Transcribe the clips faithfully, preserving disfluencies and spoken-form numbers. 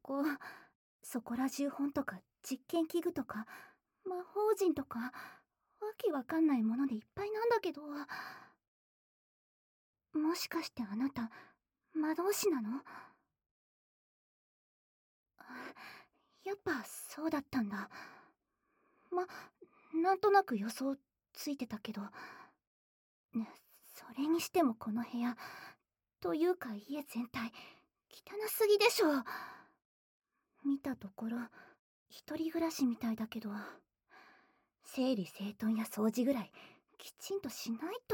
こ、そこら中本とか実験器具とか魔法陣とかわけわかんないものでいっぱいなんだけど、もしかしてあなた魔導士なの？やっぱそうだったんだ。ま、なんとなく予想ついてたけど、ね、それにしてもこの部屋というか家全体汚すぎでしょ。見たところ一人暮らしみたいだけど、整理整頓や掃除ぐらいきちんとしないと。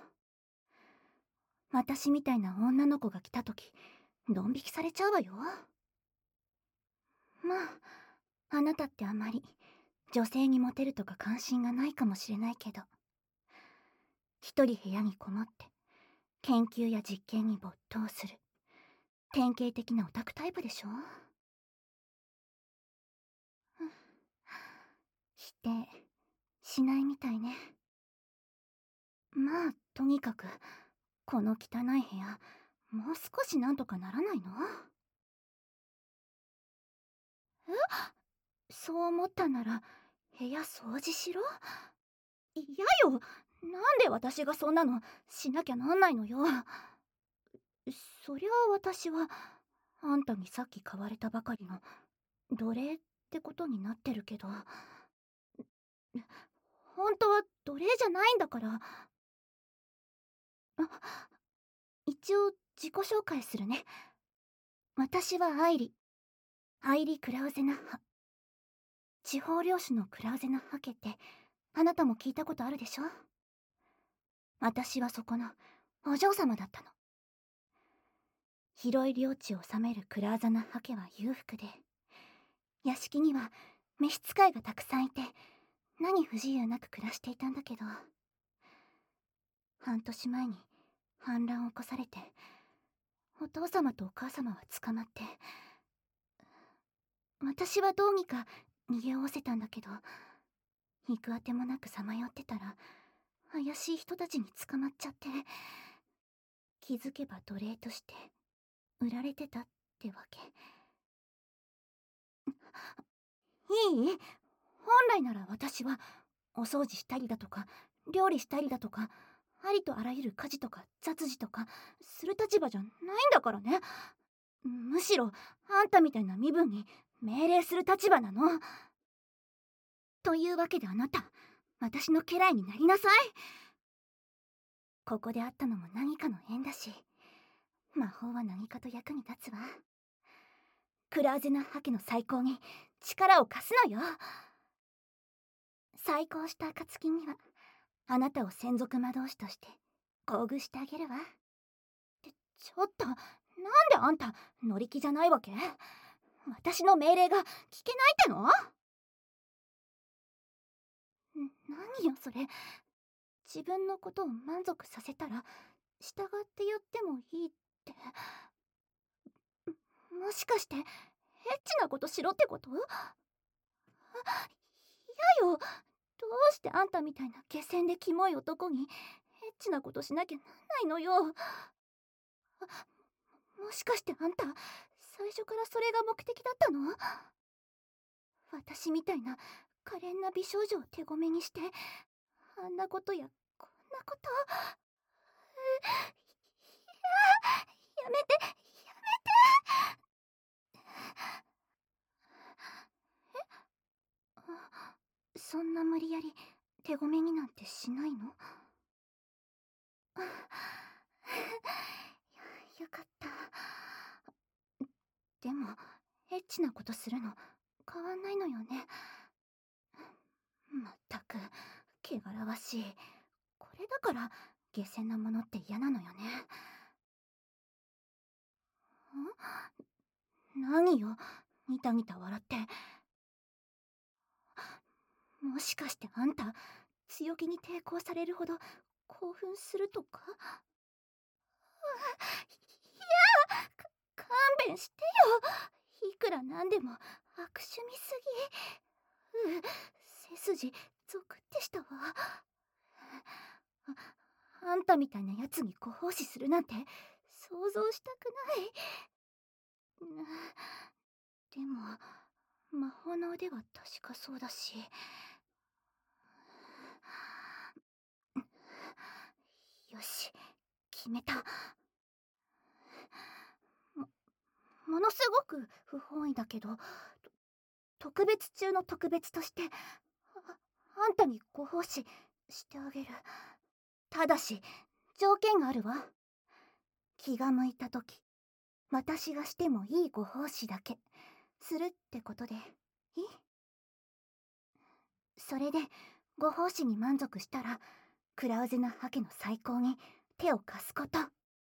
私みたいな女の子が来た時ドン引きされちゃうわよ。まあ、あなたってあまり女性にモテるとか関心がないかもしれないけど、一人部屋にこもって研究や実験に没頭する典型的なオタクタイプでしょ。否定しないみたいね。まあとにかくこの汚い部屋もう少しなんとかならないの？え、そう思ったなら部屋掃除しろ。嫌よ。なんで私がそんなのしなきゃなんないのよ。そりゃあ私はあんたにさっき買われたばかりの奴隷ってことになってるけど、本当は奴隷じゃないんだから。あ、一応自己紹介するね。私はアイリアイリ・クラウゼナッハ。地方領主のクラウゼナッハ家ってあなたも聞いたことあるでしょ。私はそこのお嬢様だったの。広い領地を治めるクラウザナッハ家は裕福で、屋敷には召使いがたくさんいて何不自由なく暮らしていたんだけど、半年前に反乱を起こされてお父様とお母様は捕まって、私はどうにか逃げおおせたんだけど、行くあてもなくさまよってたら怪しい人たちに捕まっちゃって、気づけば奴隷として売られてたってわけ。いい？本来なら私はお掃除したりだとか料理したりだとかありとあらゆる家事とか雑事とかする立場じゃないんだからね。むしろあんたみたいな身分に命令する立場なの。というわけであなた、私の家来になりなさい。ここで会ったのも何かの縁だし、魔法は何かと役に立つわ。クラーゼナッハ家の再興に力を貸すのよ。再興した暁にはあなたを専属魔導士として厚遇してあげるわ。ってちょっと、なんであんた乗り気じゃないわけ？私の命令が聞けないっての？何よそれ。自分のことを満足させたら従ってやってもいいって。もしかしてエッチなことしろってこと？嫌よ。どうしてあんたみたいな下賤でキモい男にエッチなことしなきゃなんないのよ。もしかしてあんた最初からそれが目的だったの？私みたいな可憐な美少女を手ごめにしてあんなことやこんなこと。やめて、やめて。え、そんな無理やり手ごめになんてしないの？よかった。でもエッチなことするの変わんないのよね。まったく汚らわしい。これだから下賤なものって嫌なのよね。ん？何よ、ニタニタ笑って。もしかしてあんた強気に抵抗されるほど興奮するとか？いや、か勘弁してよ。いくらなんでも悪趣味すぎ。う背筋ゾクってしたわ。あ、あんたみたいなやつにご奉仕するなんて想像したくない。 でも魔法の腕は確かそうだし。よし、決めた。もものすごく不本意だけど、特別中の特別としてああんたにご奉仕してあげる。ただし条件があるわ。気が向いた時私がしてもいいご奉仕だけするってことでいい？それでご奉仕に満足したらクラウゼナハ家の再興に手を貸すこと。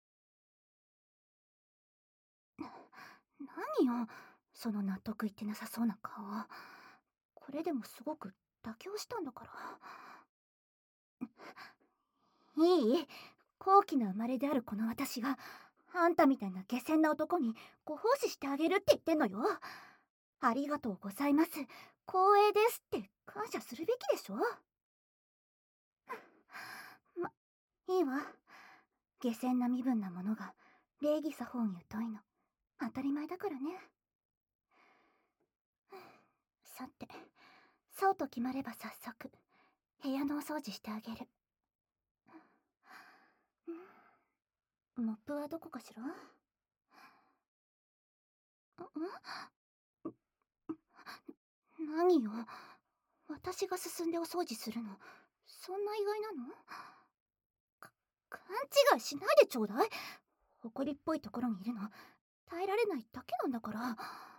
何よその納得いってなさそうな顔。これでもすごく妥協したんだから。いい？高貴な生まれであるこの私があんたみたいな下賤な男にご奉仕してあげるって言ってんのよ。ありがとうございます、光栄ですって感謝するべきでしょ。ま、いいわ。下賤な身分なものが礼儀作法に疎いの当たり前だからね。さて、そうと決まれば早速部屋のお掃除してあげる。モップはどこかしら？ん？何よ、私が進んでお掃除するのそんな意外なの？か勘違いしないでちょうだい。埃っぽいところにいるの耐えられないだけなんだから。